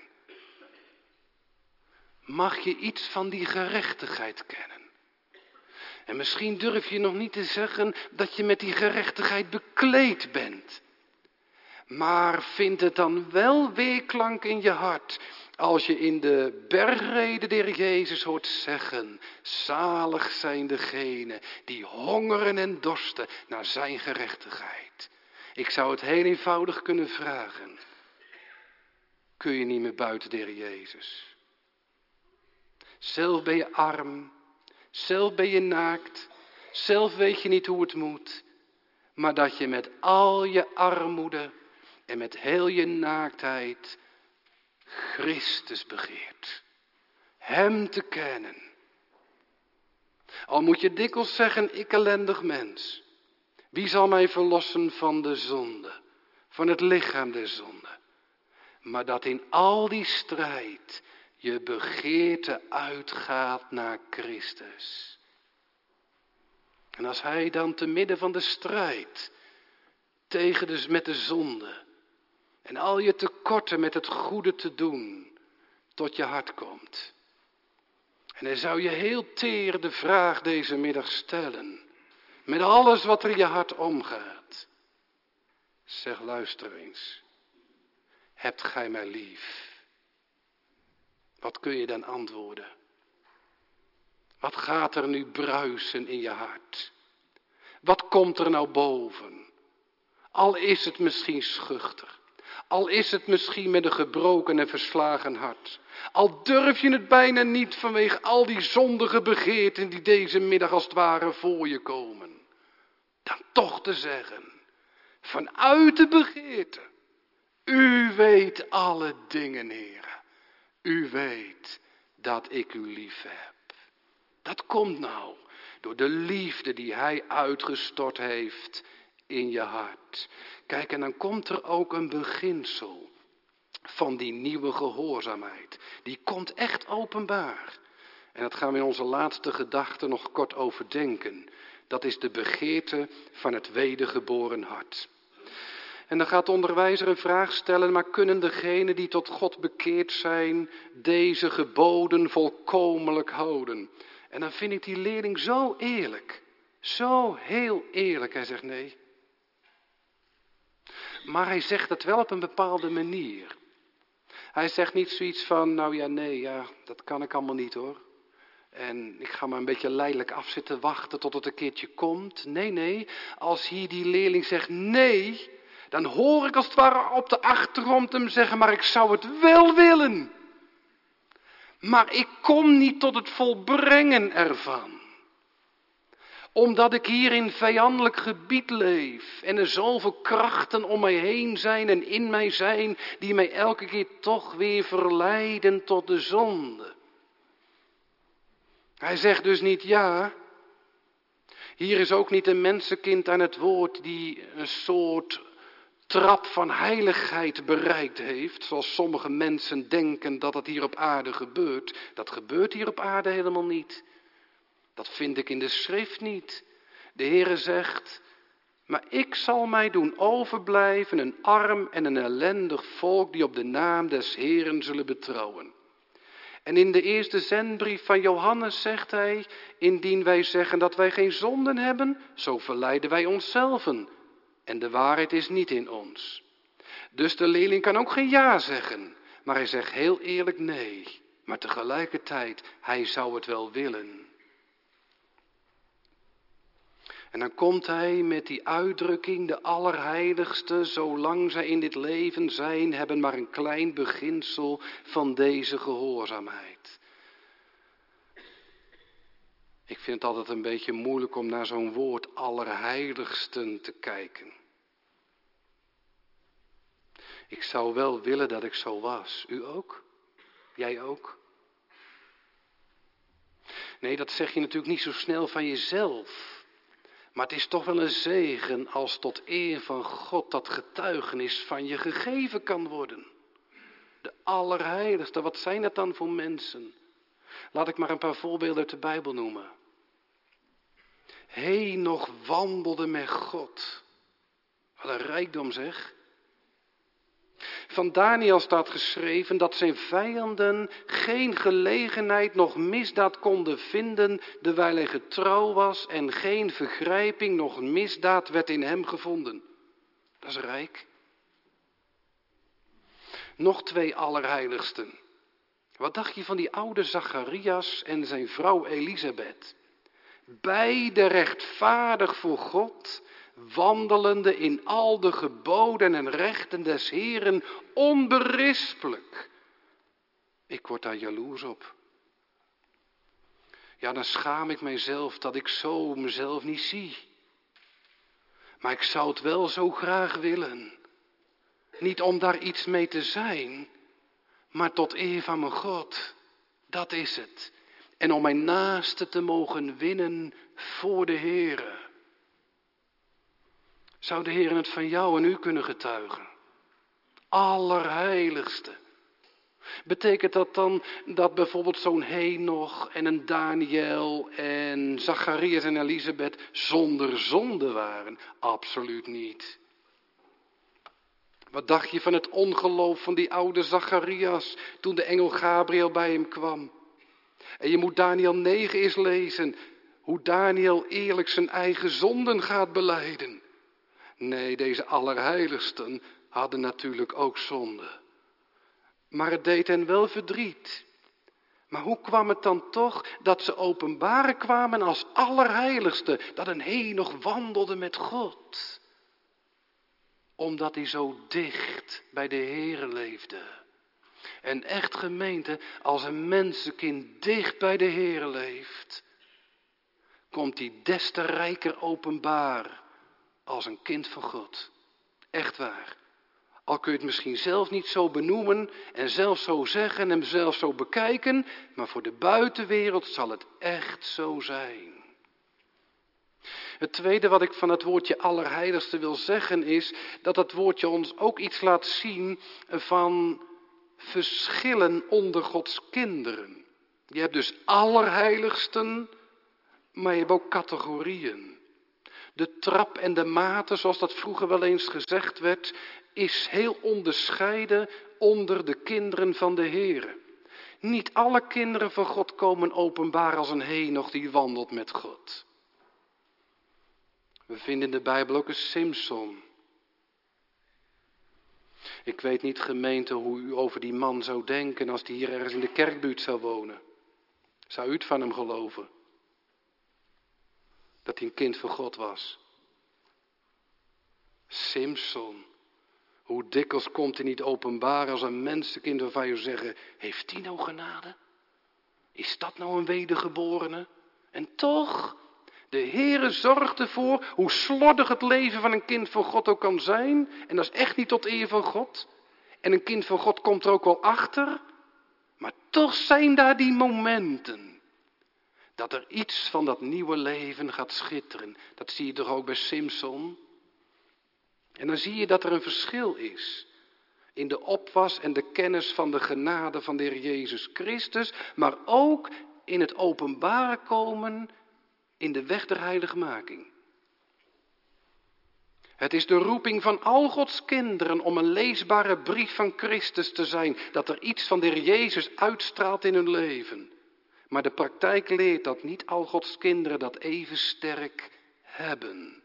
Mag je iets van die gerechtigheid kennen? En misschien durf je nog niet te zeggen dat je met die gerechtigheid bekleed bent. Maar vind het dan wel weerklank in je hart als je in de bergrede der Jezus hoort zeggen: zalig zijn degenen die hongeren en dorsten naar zijn gerechtigheid. Ik zou het heel eenvoudig kunnen vragen: kun je niet meer buiten de Heer Jezus? Zelf ben je arm, zelf ben je naakt, zelf weet je niet hoe het moet, maar dat je met al je armoede en met heel je naaktheid Christus begeert. Hem te kennen. Al moet je dikwijls zeggen: ik ellendig mens. Wie zal mij verlossen van de zonde? Van het lichaam der zonde. Maar dat in al die strijd je begeerte uitgaat naar Christus. En als hij dan te midden van de strijd met de zonde en al je tekorten met het goede te doen tot je hart komt. En hij zou je heel teer de vraag deze middag stellen. Met alles wat er in je hart omgaat. Zeg, luister eens. Hebt gij mij lief? Wat kun je dan antwoorden? Wat gaat er nu bruisen in je hart? Wat komt er nou boven? Al is het misschien schuchter. Al is het misschien met een gebroken en verslagen hart. Al durf je het bijna niet vanwege al die zondige begeerten die deze middag als het ware voor je komen. Dan toch te zeggen, vanuit de begeerte: u weet alle dingen, Heere. U weet dat ik u lief heb. Dat komt nou door de liefde die hij uitgestort heeft in je hart. Kijk, en dan komt er ook een beginsel van die nieuwe gehoorzaamheid. Die komt echt openbaar. En dat gaan we in onze laatste gedachte nog kort overdenken. Dat is de begeerte van het wedergeboren hart. En dan gaat de onderwijzer een vraag stellen, maar kunnen degenen die tot God bekeerd zijn deze geboden volkomenlijk houden? En dan vind ik die leerling zo eerlijk, zo heel eerlijk. Hij zegt nee. Maar hij zegt het wel op een bepaalde manier. Hij zegt niet zoiets van, nou ja, nee, ja, dat kan ik allemaal niet hoor. En ik ga maar een beetje lijdelijk afzitten wachten tot het een keertje komt. Nee, als hier die leerling zegt nee, dan hoor ik als het ware op de achtergrond hem zeggen, maar ik zou het wel willen. Maar ik kom niet tot het volbrengen ervan. Omdat ik hier in vijandelijk gebied leef en er zoveel krachten om mij heen zijn en in mij zijn, die mij elke keer toch weer verleiden tot de zonde. Hij zegt dus niet ja. Hier is ook niet een mensenkind aan het woord die een soort trap van heiligheid bereikt heeft, zoals sommige mensen denken dat het hier op aarde gebeurt. Dat gebeurt hier op aarde helemaal niet. Dat vind ik in de schrift niet. De Heere zegt, maar ik zal mij doen overblijven, een arm en een ellendig volk die op de naam des Heeren zullen betrouwen. En in de eerste zendbrief van Johannes zegt hij, indien wij zeggen dat wij geen zonden hebben, zo verleiden wij onszelven. En de waarheid is niet in ons. Dus de leerling kan ook geen ja zeggen, maar hij zegt heel eerlijk nee. Maar tegelijkertijd, hij zou het wel willen. En dan komt hij met die uitdrukking, de allerheiligste, zolang zij in dit leven zijn, hebben maar een klein beginsel van deze gehoorzaamheid. Ik vind het altijd een beetje moeilijk om naar zo'n woord allerheiligsten te kijken. Ik zou wel willen dat ik zo was. U ook? Jij ook? Nee, dat zeg je natuurlijk niet zo snel van jezelf. Maar het is toch wel een zegen als tot eer van God dat getuigenis van je gegeven kan worden. De allerheiligste, wat zijn dat dan voor mensen? Laat ik maar een paar voorbeelden uit de Bijbel noemen. Henoch wandelde met God. Wat een rijkdom zeg. Van Daniel staat geschreven dat zijn vijanden geen gelegenheid noch misdaad konden vinden, terwijl hij getrouw was en geen vergrijping noch misdaad werd in hem gevonden. Dat is rijk. Nog 2 allerheiligsten. Wat dacht je van die oude Zacharias en zijn vrouw Elisabeth? Beide rechtvaardig voor God, wandelende in al de geboden en rechten des Heeren, onberispelijk. Ik word daar jaloers op. Ja, dan schaam ik mijzelf dat ik zo mezelf niet zie. Maar ik zou het wel zo graag willen. Niet om daar iets mee te zijn, maar tot eer van mijn God. Dat is het. En om mijn naaste te mogen winnen voor de Heere. Zou de Heer het van jou en u kunnen getuigen? Allerheiligste. Betekent dat dan dat bijvoorbeeld zo'n Henoch en een Daniel en Zacharias en Elisabeth zonder zonde waren? Absoluut niet. Wat dacht je van het ongeloof van die oude Zacharias toen de engel Gabriel bij hem kwam? En je moet Daniel 9 eens lezen, hoe Daniel eerlijk zijn eigen zonden gaat belijden. Nee, deze allerheiligsten hadden natuurlijk ook zonde. Maar het deed hen wel verdriet. Maar hoe kwam het dan toch dat ze openbaren kwamen als allerheiligste, dat een Henoch wandelde met God? Omdat hij zo dicht bij de Heere leefde. En echt gemeente, als een mensenkind dicht bij de Heere leeft, komt hij des te rijker openbaar als een kind van God. Echt waar. Al kun je het misschien zelf niet zo benoemen en zelf zo zeggen en hem zelf zo bekijken, maar voor de buitenwereld zal het echt zo zijn. Het tweede wat ik van het woordje allerheiligste wil zeggen is dat dat woordje ons ook iets laat zien van verschillen onder Gods kinderen. Je hebt dus allerheiligsten, maar je hebt ook categorieën. De trap en de maten, zoals dat vroeger wel eens gezegd werd, is heel onderscheiden onder de kinderen van de Heere. Niet alle kinderen van God komen openbaar als een Henoch die wandelt met God. We vinden in de Bijbel ook een Simson. Ik weet niet, gemeente, hoe u over die man zou denken als die hier ergens in de kerkbuurt zou wonen. Zou u het van hem geloven? Dat hij een kind van God was. Simson. Hoe dikwijls komt hij niet openbaar als een mensenkind waarvan je zeggen, heeft die nou genade? Is dat nou een wedergeborene? En toch, de Heere zorgt ervoor, hoe slordig het leven van een kind van God ook kan zijn. En dat is echt niet tot eer van God. En een kind van God komt er ook wel achter. Maar toch zijn daar die momenten. Dat er iets van dat nieuwe leven gaat schitteren. Dat zie je toch ook bij Simson. En dan zie je dat er een verschil is. In de opwas en de kennis van de genade van de Heer Jezus Christus. Maar ook in het openbare komen in de weg der heiligmaking. Het is de roeping van al Gods kinderen om een leesbare brief van Christus te zijn. Dat er iets van de Heer Jezus uitstraalt in hun leven. Maar de praktijk leert dat niet al Gods kinderen dat even sterk hebben.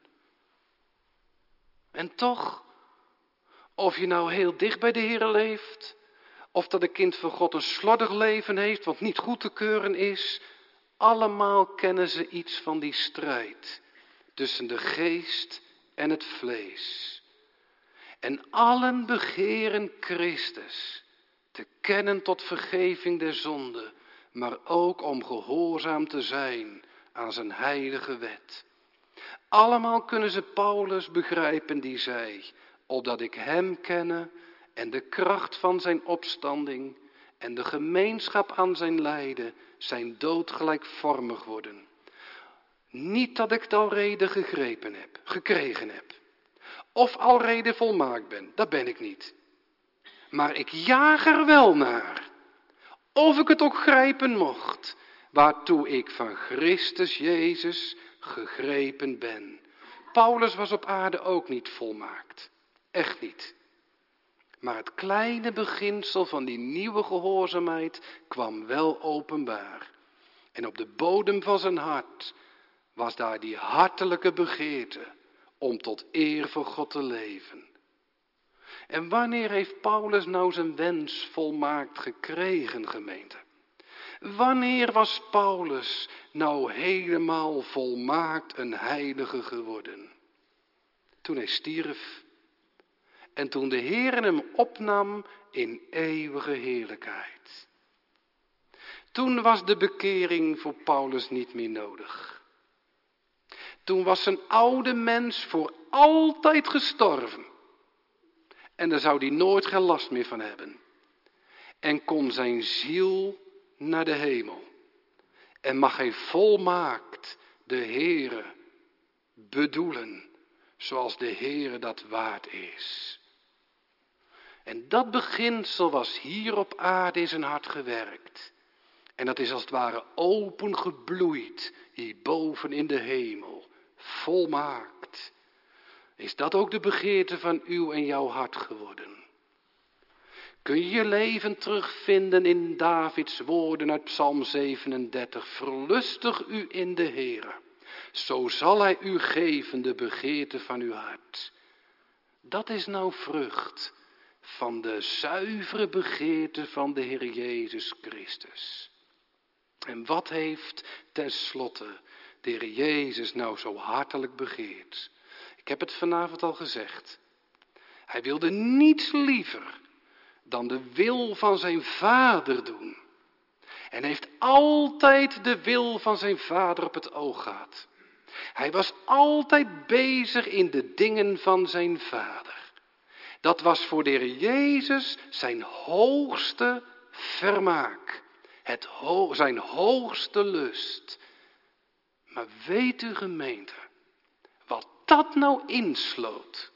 En toch, of je nou heel dicht bij de Heer leeft, of dat een kind van God een slordig leven heeft, wat niet goed te keuren is, allemaal kennen ze iets van die strijd tussen de geest en het vlees. En allen begeren Christus te kennen tot vergeving der zonde, maar ook om gehoorzaam te zijn aan zijn heilige wet. Allemaal kunnen ze Paulus begrijpen die zei, opdat ik hem kenne en de kracht van zijn opstanding en de gemeenschap aan zijn lijden, zijn dood gelijkvormig worden. Niet dat ik het alrede gekregen heb, of alrede volmaakt ben, dat ben ik niet. Maar ik jaag er wel naar, of ik het ook grijpen mocht, waartoe ik van Christus Jezus gegrepen ben. Paulus was op aarde ook niet volmaakt. Echt niet. Maar het kleine beginsel van die nieuwe gehoorzaamheid kwam wel openbaar. En op de bodem van zijn hart was daar die hartelijke begeerte om tot eer voor God te leven. En wanneer heeft Paulus nou zijn wens volmaakt gekregen, gemeente? Wanneer was Paulus nou helemaal volmaakt een heilige geworden? Toen hij stierf. En toen de Heer hem opnam in eeuwige heerlijkheid. Toen was de bekering voor Paulus niet meer nodig. Toen was zijn oude mens voor altijd gestorven. En daar zou hij nooit geen last meer van hebben. En kon zijn ziel naar de hemel. En mag hij volmaakt de Heere bedoelen, zoals de Heere dat waard is. En dat beginsel was hier op aarde in zijn hart gewerkt. En dat is als het ware opengebloeid hierboven in de hemel. Volmaakt. Is dat ook de begeerte van uw en jouw hart geworden? Kun je je leven terugvinden in Davids woorden uit Psalm 37. Verlustig u in de Heere. Zo zal hij u geven de begeerte van uw hart. Dat is nou vrucht van de zuivere begeerte van de Heer Jezus Christus. En wat heeft tenslotte de Heer Jezus nou zo hartelijk begeerd? Ik heb het vanavond al gezegd. Hij wilde niets liever dan de wil van zijn Vader doen. En heeft altijd de wil van zijn Vader op het oog gehad. Hij was altijd bezig in de dingen van zijn Vader. Dat was voor de Heer Jezus zijn hoogste vermaak. Zijn hoogste lust. Maar weet u, gemeente, wat dat nou insloot?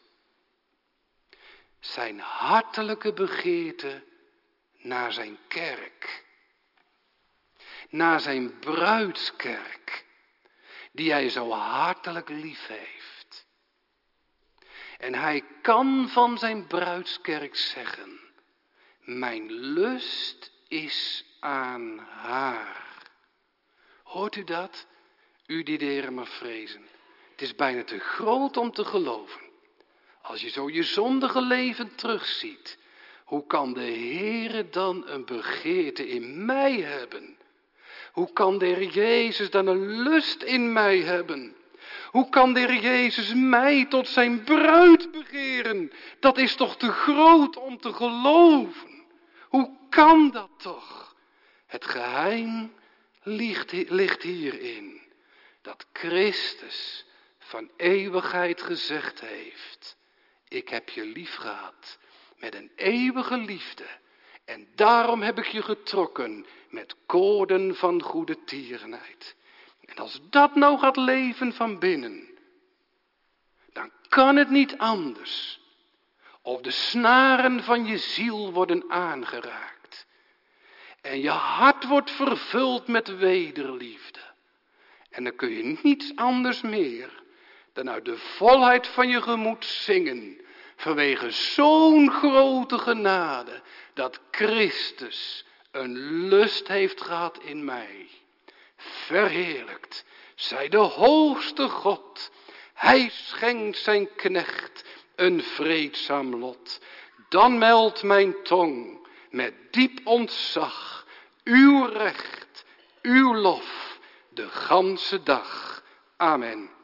Zijn hartelijke begeerte naar zijn kerk. Naar zijn bruidskerk. die hij zo hartelijk lief heeft. En hij kan van zijn bruidskerk zeggen, mijn lust is aan haar. Hoort u dat? U die de Heer maar vrezen. Het is bijna te groot om te geloven. Als je zo je zondige leven terugziet, hoe kan de Heere dan een begeerte in mij hebben? Hoe kan de Heer Jezus dan een lust in mij hebben? Hoe kan de Heer Jezus mij tot zijn bruid begeren? Dat is toch te groot om te geloven? Hoe kan dat toch? Het geheim ligt hierin. Dat Christus van eeuwigheid gezegd heeft. Ik heb je lief gehad met een eeuwige liefde. En daarom heb ik je getrokken met koorden van goede tierenheid. En als dat nou gaat leven van binnen, dan kan het niet anders. Of de snaren van je ziel worden aangeraakt. En je hart wordt vervuld met wederliefde. En dan kun je niets anders meer dan uit de volheid van je gemoed zingen. Vanwege zo'n grote genade dat Christus een lust heeft gehad in mij. Verheerlijkt zij de hoogste God. Hij schenkt zijn knecht een vreedzaam lot. Dan meldt mijn tong met diep ontzag uw recht, uw lof de ganse dag. Amen.